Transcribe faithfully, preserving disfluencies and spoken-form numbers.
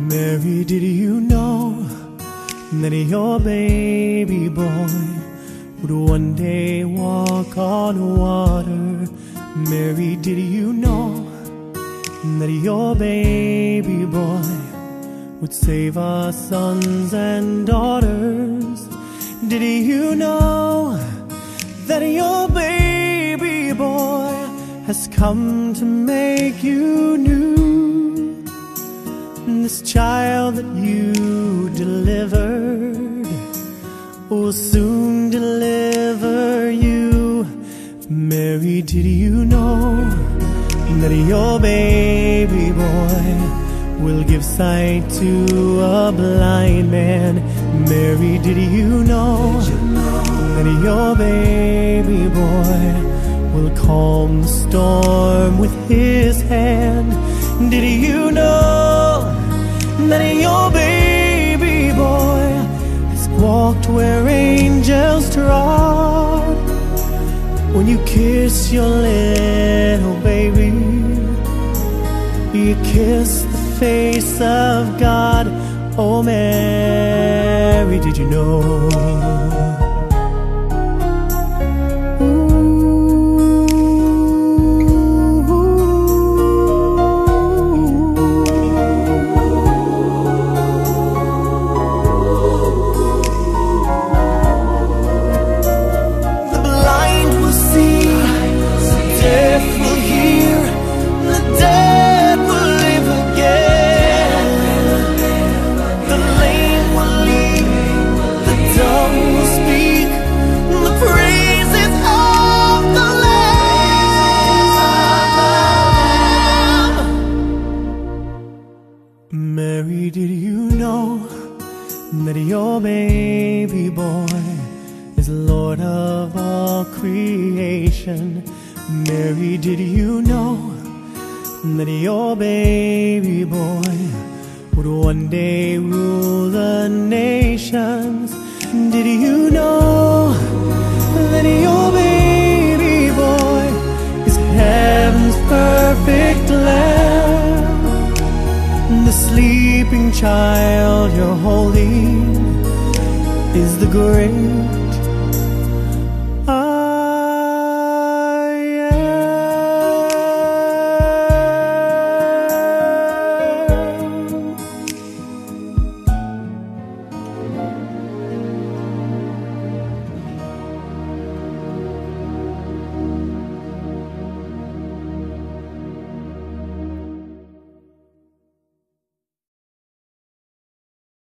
Mary, did you know that your baby boy would one day walk on water? Mary, did you know that your baby boy would save our sons and daughters? Did you know that your baby boy has come to make you new? This child that you delivered will soon deliver you. Mary, did you know that your baby boy will give sight to a blind man? Mary, did you know that your baby boy will calm the storm with his hand? Did you know that your baby boy has walked where angels trod? When you kiss your little baby, you kiss the face of God. Oh, Mary, did you know? Mary, did you know that your baby boy is Lord of all creation? Mary, did you know that your baby boy would one day rule the nations? Did you know that your baby boy is heaven's perfect Lamb? The sleeping child you're holding is the great